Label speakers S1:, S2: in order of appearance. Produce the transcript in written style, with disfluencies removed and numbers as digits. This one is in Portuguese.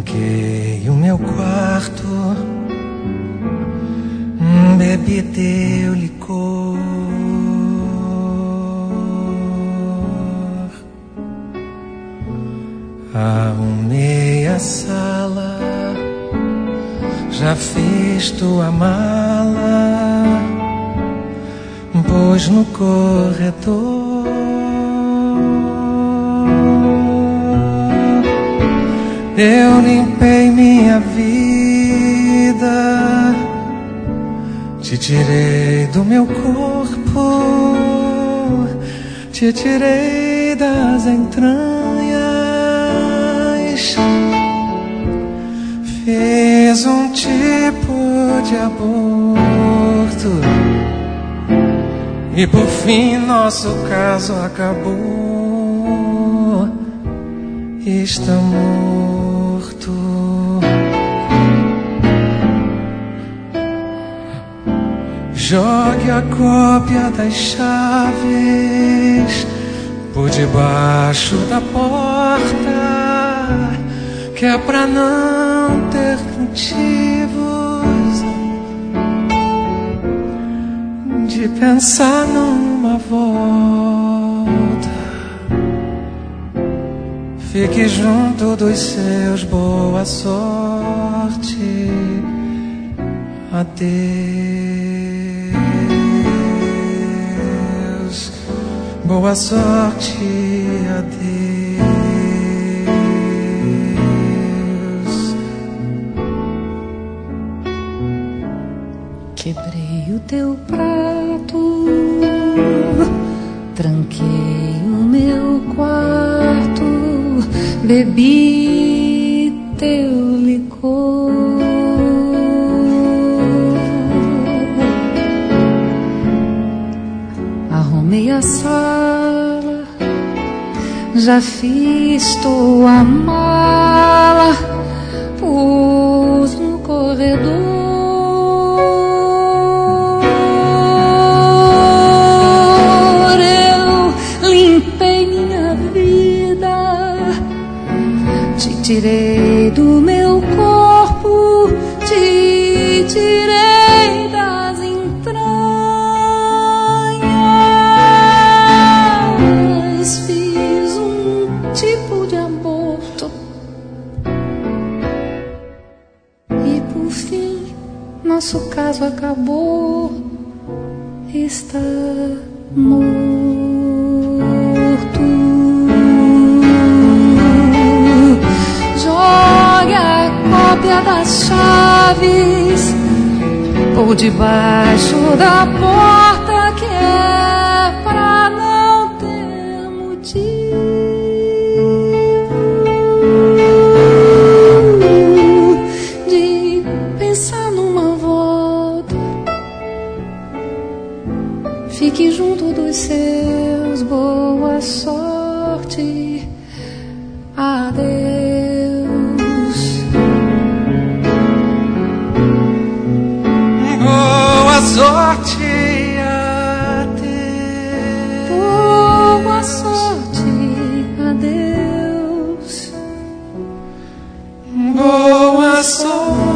S1: Tranquei o meu quarto, bebi teu licor. Arrumei a sala, já fiz tua mala, pus no corredor. Eu limpei minha vida, te tirei do meu corpo, te tirei das entranhas. Fiz um tipo de aborto e por fim nosso caso acabou. Está morto. Jogue a cópia das chaves por debaixo da porta, que é pra não ter motivos de pensar numa volta. Fique junto dos seus, boa sorte, adeus. Boa sorte, adeus.
S2: Quebrei o teu prato, tranquei o meu quarto, bebi teu licor. Arrumei a sala, já fiz tua mala, pus no corredor. Tirei do meu corpo, te tirei das entranhas. Fiz um tipo de aborto e por fim nosso caso acabou. Está morto. Jogue a cópia das chaves por debaixo da porta, que é pra não ter motivo de pensar numa volta. Fique junto dos seus, boa sorte, adeus.
S1: Boa sorte, adeus.
S2: Boa sorte, adeus.
S1: Boa sorte.